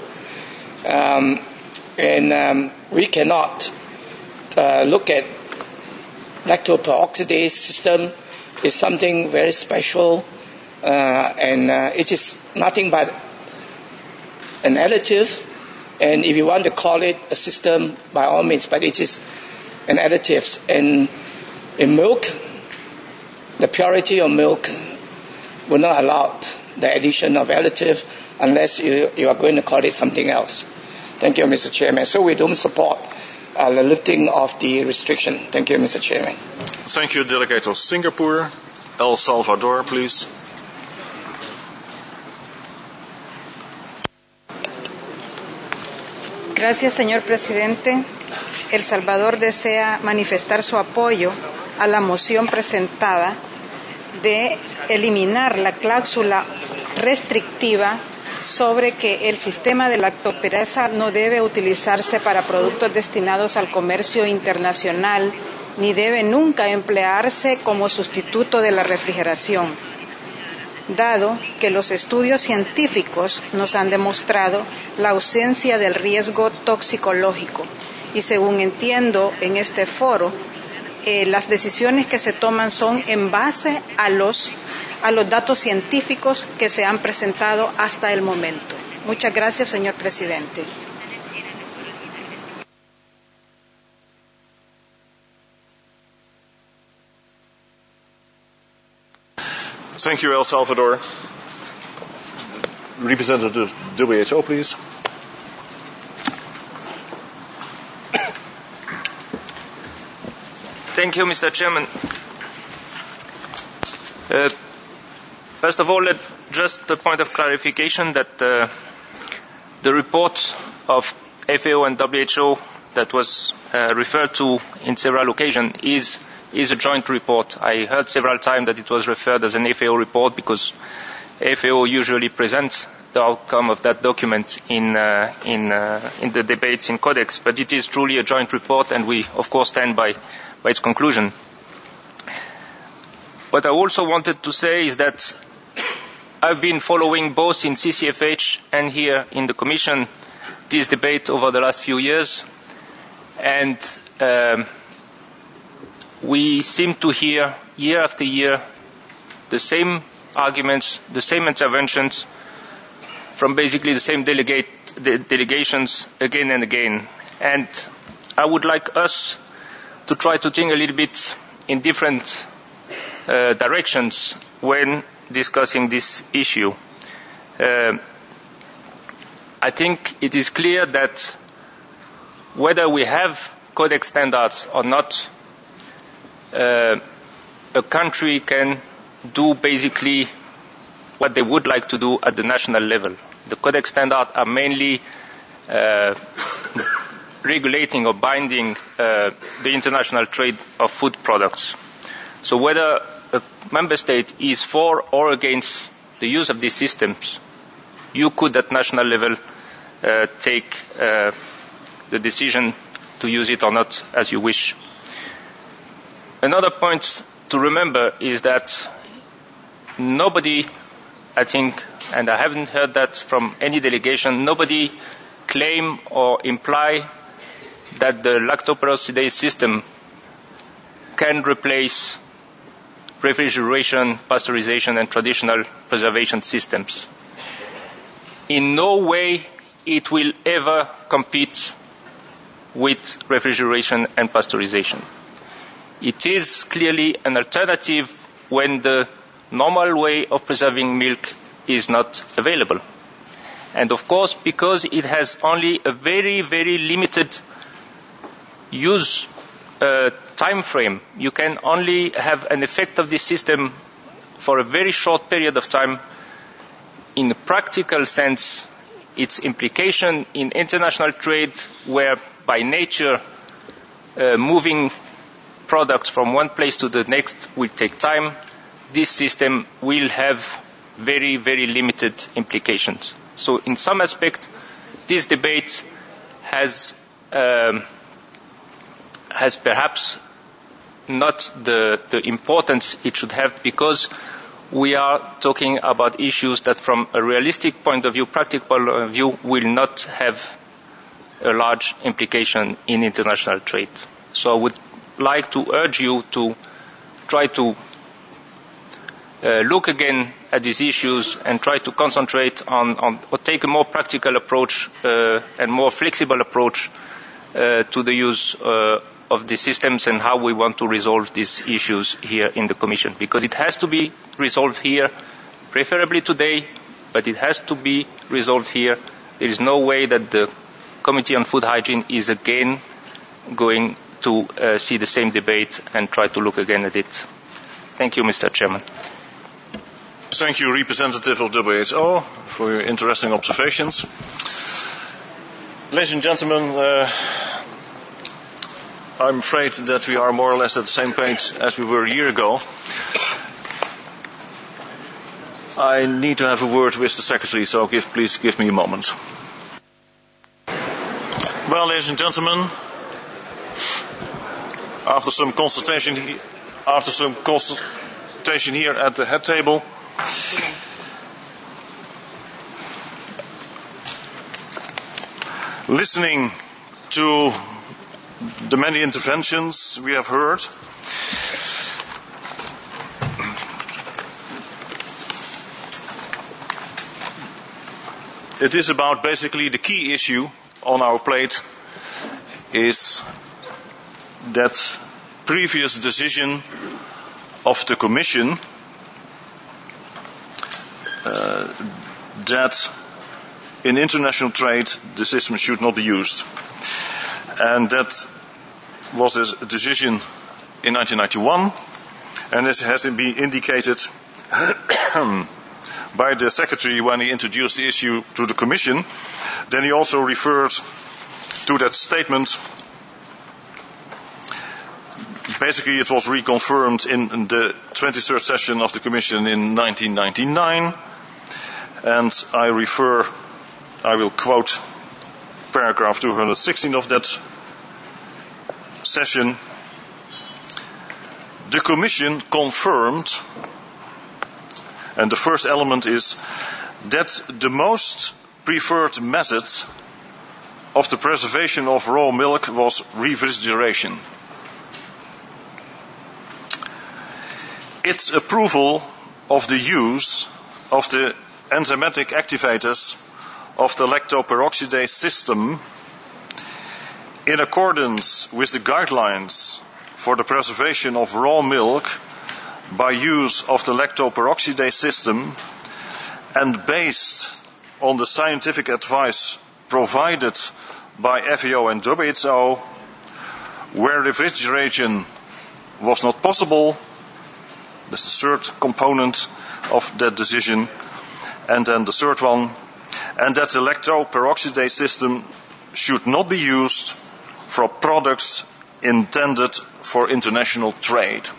We cannot look at lactoperoxidase system is something very special, and it is nothing but an additive, and if you want to call it a system, by all means, but it is an additive. And in milk, the purity of milk will not allow the addition of additive unless you are going to call it something else. Thank you, Mr. Chairman. So we don't support the lifting of the restriction. Thank you, Mr. Chairman. Thank you, Delegate of Singapore. El Salvador, please. Gracias, señor presidente. El Salvador desea manifestar su apoyo a la moción presentada de eliminar la cláusula restrictiva sobre que el sistema de lactoferasa no debe utilizarse para productos destinados al comercio internacional ni debe nunca emplearse como sustituto de la refrigeración, dado que los estudios científicos nos han demostrado la ausencia del riesgo toxicológico. Y según entiendo en este foro, las decisiones que se toman son en base a los datos científicos que se han presentado hasta el momento. Muchas gracias, señor presidente. Thank you, El Salvador. Representative WHO, please. Thank you, Mr. Chairman. First of all, just a point of clarification that the report of FAO and WHO that was referred to in several occasions is a joint report. I heard several times that it was referred as an FAO report because FAO usually presents the outcome of that document in the debates in Codex, but it is truly a joint report, and we, of course, stand by its conclusion. What I also wanted to say is that I've been following both in CCFH and here in the Commission this debate over the last few years, and we seem to hear year after year the same arguments, the same interventions from basically the same delegations again and again. And I would like us to try to think a little bit in different directions when discussing this issue. I think it is clear that whether we have Codex standards or not, a country can do basically what they would like to do at the national level. The Codex standards are mainly regulating or binding the international trade of food products. So whether a member state is for or against the use of these systems, you could at national level take the decision to use it or not as you wish. Another point to remember is that nobody, I think, and I haven't heard that from any delegation, nobody claim or imply that the lactoperoxidase system can replace refrigeration, pasteurization, and traditional preservation systems. In no way it will ever compete with refrigeration and pasteurization. It is clearly an alternative when the normal way of preserving milk is not available. And of course, because it has only a very, very limited use time frame, you can only have an effect of this system for a very short period of time. In a practical sense, its implication in international trade, where by nature moving products from one place to the next will take time, this system will have very, very limited implications. So in some aspect, this debate has perhaps not the importance it should have, because we are talking about issues that from a realistic point of view, practical point of view, will not have a large implication in international trade. So I would like to urge you to try to look again at these issues and try to concentrate on or take a more practical approach and more flexible approach to the use of the systems and how we want to resolve these issues here in the Commission. Because it has to be resolved here, preferably today, but it has to be resolved here. There is no way that the Committee on Food Hygiene is again going to see the same debate and try to look again at it. Thank you, Mr. Chairman. Thank you, representative of WHO, for your interesting observations. Ladies and gentlemen, I'm afraid that we are more or less at the same page as we were a year ago. I need to have a word with the Secretary, so please give me a moment. Well, ladies and gentlemen, after some consultation here at the head table, listening to the many interventions we have heard, it is about basically the key issue on our plate is that previous decision of the Commission that in international trade the system should not be used. And that was a decision in 1991, and this has been indicated by the Secretary when he introduced the issue to the Commission. Then he also referred to that statement. Basically, it was reconfirmed in the 23rd session of the Commission in 1999, and I will quote paragraph 216 of that session. The Commission confirmed, and the first element is that the most preferred method of the preservation of raw milk was refrigeration. Its approval of the use of the enzymatic activators of the lactoperoxidase system in accordance with the guidelines for the preservation of raw milk by use of the lactoperoxidase system and based on the scientific advice provided by FAO and WHO, where refrigeration was not possible. That's the third component of that decision. And then the third one, and that the lactoperoxidase system should not be used for products intended for international trade.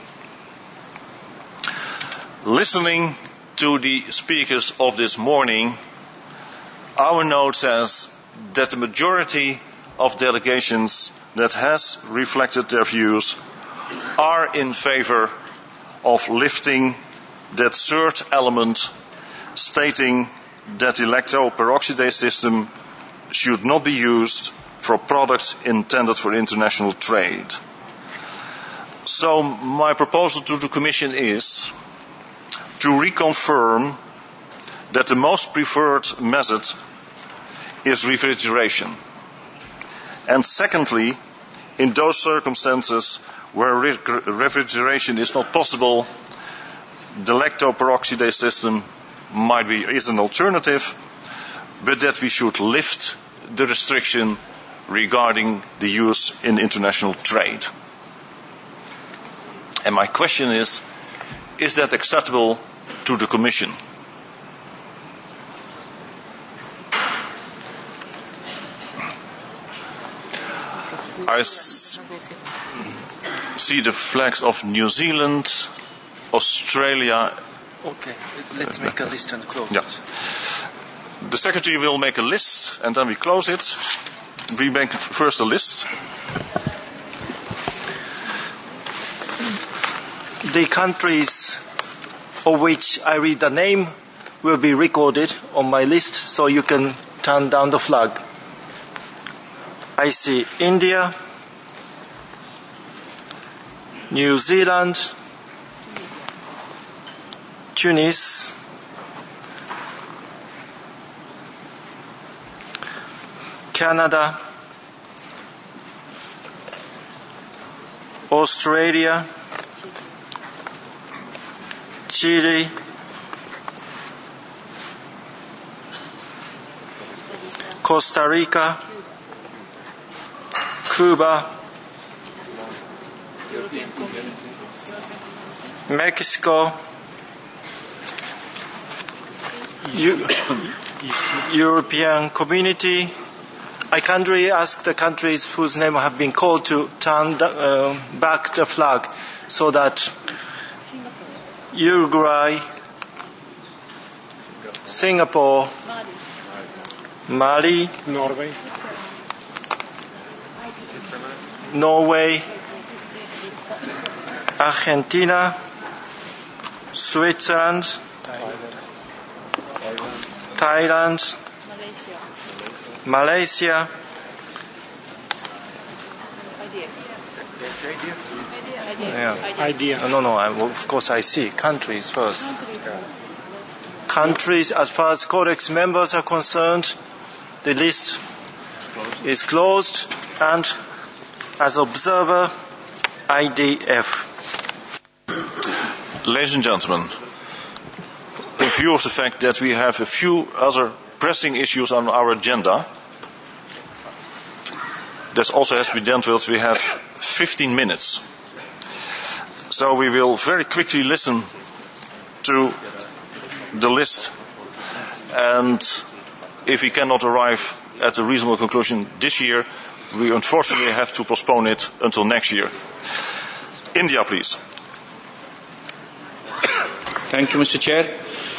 Listening to the speakers of this morning, our note says that the majority of delegations that has reflected their views are in favor of lifting that third element stating that the lactoperoxidase system should not be used for products intended for international trade. So my proposal to the Commission is to reconfirm that the most preferred method is refrigeration, And secondly, in those circumstances where refrigeration is not possible, the lactoperoxidase system is an alternative, but that we should lift the restriction regarding the use in international trade. And my question is that acceptable to the Commission? I see the flags of New Zealand, Australia. Okay, let's make a list and close it. The Secretary will make a list and then we close it. We make first a list. The countries for which I read the name will be recorded on my list, so you can turn down the flag. I see India, New Zealand, Tunis, Canada, Australia, Chile, Costa Rica, Cuba, Mexico, European Community. I kindly ask the countries whose names have been called to turn back the flag so that Uruguay, Singapore, Mali, Norway, Argentina, Switzerland, Thailand, Malaysia, of course I see countries first. Countries, as far as Codex members are concerned, the list is closed, and as observer, IDF. Ladies and gentlemen, in view of the fact that we have a few other pressing issues on our agenda, that also has to be dealt with, we have 15 minutes. So we will very quickly listen to the list, and if we cannot arrive at a reasonable conclusion this year, we unfortunately have to postpone it until next year. India, please. Thank you, Mr. Chair.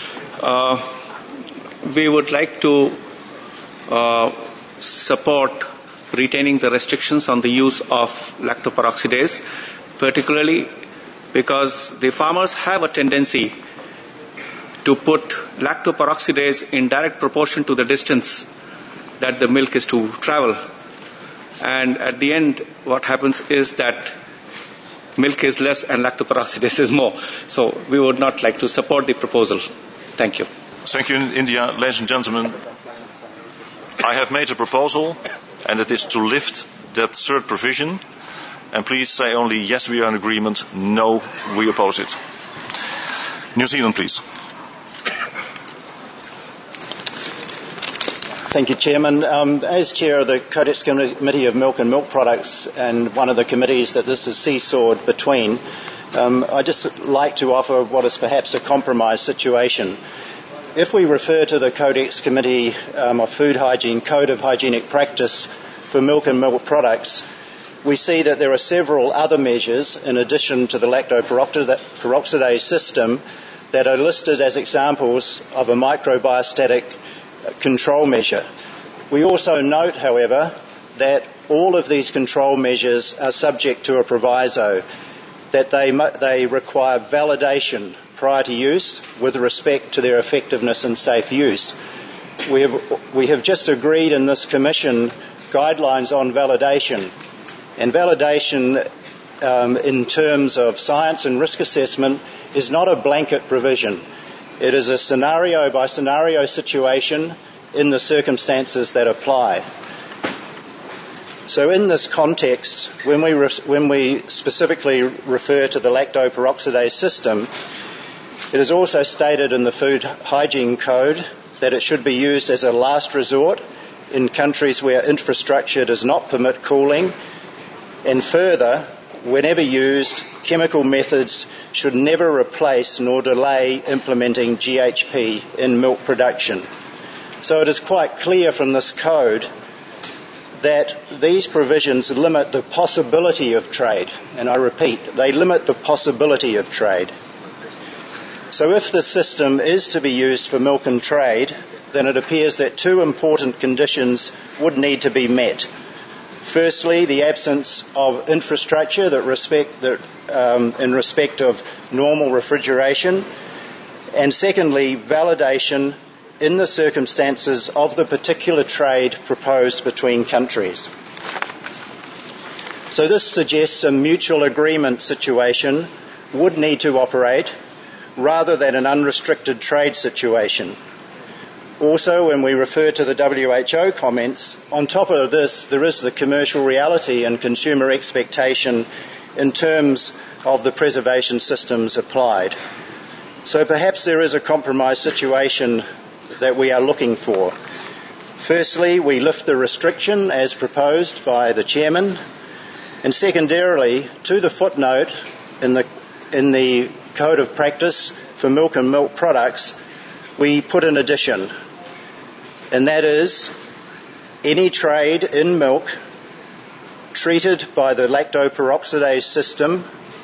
We would like to support retaining the restrictions on the use of lactoperoxidase, particularly because the farmers have a tendency to put lactoperoxidase in direct proportion to the distance that the milk is to travel. And at the end, what happens is that milk is less and lactoperoxidase is more. So we would not like to support the proposal. Thank you. Thank you, India. Ladies and gentlemen, I have made a proposal, and it is to lift that third provision. And please say only yes, we are in agreement, no, we oppose it. New Zealand, please. Thank you, Chairman. As Chair of the Codex Committee of Milk and Milk Products, and one of the committees that this is seesawed between, I'd just like to offer what is perhaps a compromise situation. If we refer to the Codex Committee of Food Hygiene Code of Hygienic Practice for Milk and Milk Products, we see that there are several other measures in addition to the lactoperoxidase system that are listed as examples of a microbiostatic control measure. We also note, however, that all of these control measures are subject to a proviso, that they require validation prior to use with respect to their effectiveness and safe use. We have just agreed in this Commission guidelines on validation, and validation in terms of science and risk assessment is not a blanket provision. It is a scenario by scenario situation in the circumstances that apply. So in this context, when we specifically refer to the lactoperoxidase system, it is also stated in the Food Hygiene Code that it should be used as a last resort in countries where infrastructure does not permit cooling, and further, whenever used, chemical methods should never replace nor delay implementing GHP in milk production. So it is quite clear from this code that these provisions limit the possibility of trade, and I repeat, they limit the possibility of trade. So if the system is to be used for milk and trade, then it appears that two important conditions would need to be met. Firstly, the absence of infrastructure in respect of normal refrigeration, and secondly, validation in the circumstances of the particular trade proposed between countries. So this suggests a mutual agreement situation would need to operate rather than an unrestricted trade situation. Also, when we refer to the WHO comments, on top of this, there is the commercial reality and consumer expectation in terms of the preservation systems applied. So perhaps there is a compromise situation that we are looking for. Firstly, we lift the restriction as proposed by the chairman, and secondarily, to the footnote in the Code of Practice for milk and milk products, we put an addition, and that is any trade in milk treated by the lactoperoxidase system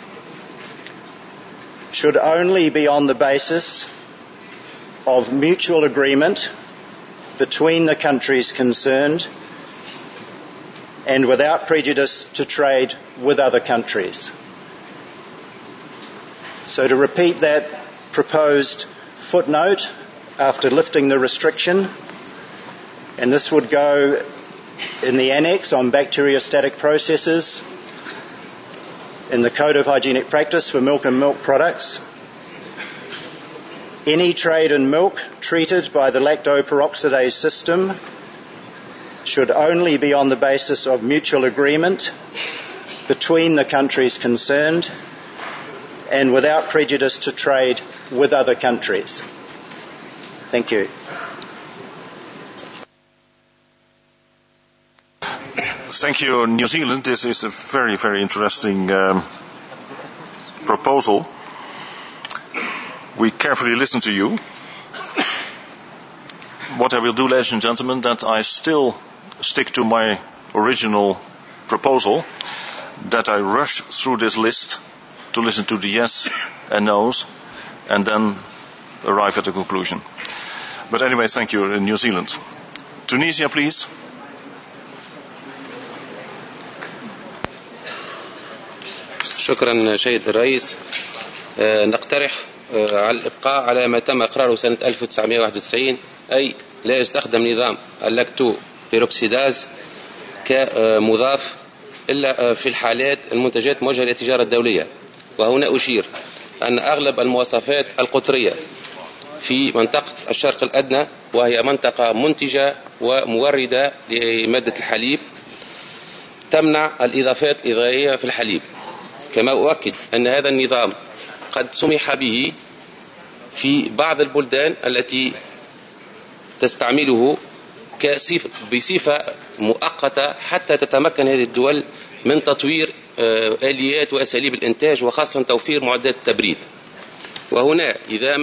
should only be on the basis of mutual agreement between the countries concerned and without prejudice to trade with other countries. So to repeat that proposed footnote after lifting the restriction, and this would go in the annex on bacteriostatic processes in the Code of Hygienic Practice for milk and milk products. Any trade in milk treated by the lactoperoxidase system should only be on the basis of mutual agreement between the countries concerned and without prejudice to trade with other countries. Thank you. Thank you, New Zealand. This is a very, very interesting proposal. We carefully listen to you. What I will do, ladies and gentlemen, that I still stick to my original proposal, that I rush through this list to listen to the yes and no's, and then arrive at a conclusion. But anyway, thank you, in New Zealand. Tunisia, please. شكرا سيد الرئيس. نقترح على الإبقاء على ما تم إقراره سنة 1991، أي لا يستخدم نظام اللاكتو بيروكسيداز كمضاف إلا في الحالات المنتجات موجهة للتجارة الدولية. وهنا أشير أن أغلب المواصفات القطرية في منطقة الشرق الأدنى، وهي منطقة منتجة وموردة لمادة الحليب، تمنع الإضافات الغذائية في الحليب. كما أؤكد أن هذا النظام قد سمح به في بعض البلدان التي تستعمله بصفة مؤقتة حتى تتمكن هذه الدول من تطوير آليات وأساليب الإنتاج، وخاصة توفير معدات التبريد. وهنا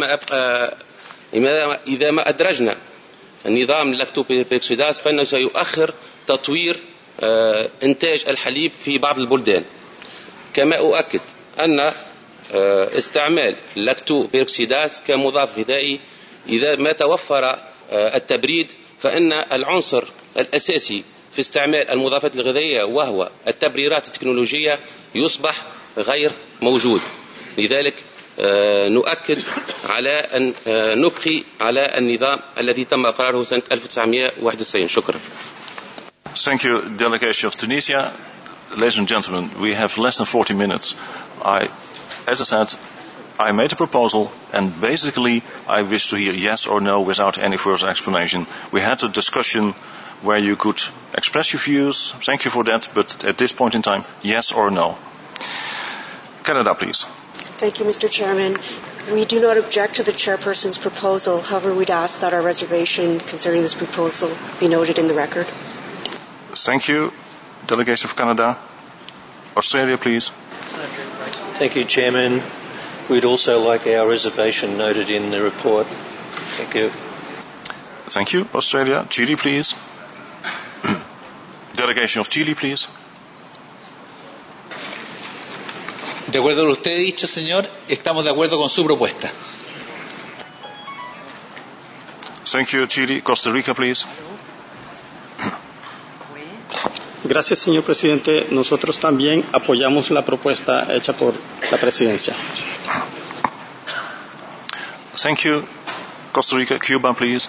إذا ما أدرجنا النظام اللاكتوبيروكسيداز فإنه سيؤخر تطوير إنتاج الحليب في بعض البلدان. كما أؤكد أن استعمال اللاكتوبيروكسيداز كمضاف غذائي إذا ما توفر التبريد فإن العنصر الأساسي في استعمال المضافات الغذائية وهو التبريرات التكنولوجية يصبح غير موجود. لذلك نؤكد على أن نبقي على النظام الذي تم إقراره سنة 1991. شكرا. Thank you, delegation of Tunisia. Ladies and gentlemen, we have less than 40 minutes. As I said, I made a proposal, and basically I wish to hear yes or no without any further explanation. We had a discussion where you could express your views. Thank you for that, but at this point in time, yes or no. Canada, please. Thank you, Mr. Chairman. We do not object to the chairperson's proposal. However, we'd ask that our reservation concerning this proposal be noted in the record. Thank you. Delegation of Canada. Australia, please. Thank you, Chairman. We'd also like our reservation noted in the report. Thank you. Thank you. Australia. Chile, please. Delegation of Chile, please. De acuerdo a lo usted ha dicho, señor, estamos de acuerdo con su propuesta. Thank you, Chile. Costa Rica, please. Gracias, señor presidente. Nosotros también apoyamos la propuesta hecha por la presidencia. Thank you. Costa Rica. Cuba, please.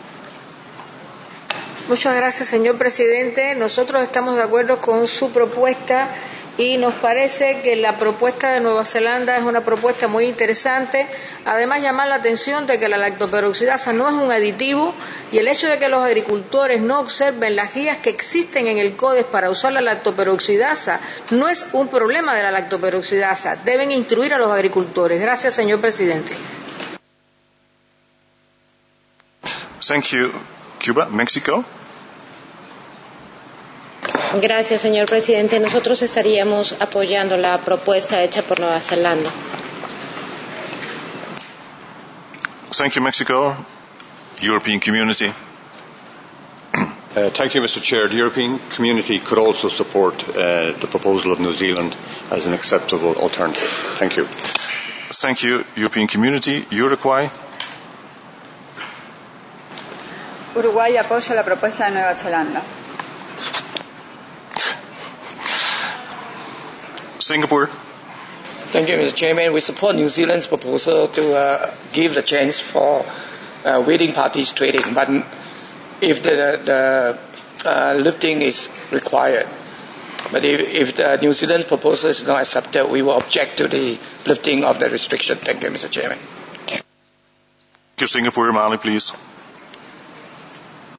Muchas gracias, señor presidente. Nosotros estamos de acuerdo con su propuesta y nos parece que la propuesta de Nueva Zelanda es una propuesta muy interesante. Además, llamar la atención de que la lactoperoxidasa no es un aditivo y el hecho de que los agricultores no observen las guías que existen en el Codex para usar la lactoperoxidasa no es un problema de la lactoperoxidasa. Deben instruir a los agricultores. Gracias, señor presidente. Thank you. Cuba, México. Gracias, señor presidente. Nosotros estaríamos apoyando la propuesta hecha por Nueva Zelanda. Thank you, Mexico. European Community. Thank you, Mr. Chair. The European Community could also support the proposal of New Zealand as an acceptable alternative. Thank you. Thank you, European Community. Uruguay. Uruguay apoya la propuesta de Nueva Zelanda. Singapore. Thank you, Mr. Chairman. We support New Zealand's proposal to give the chance for waiting parties trading, but if the lifting is required. But if the New Zealand proposal is not accepted, we will object to the lifting of the restriction. Thank you, Mr. Chairman. Thank you, Singapore. Mali, please.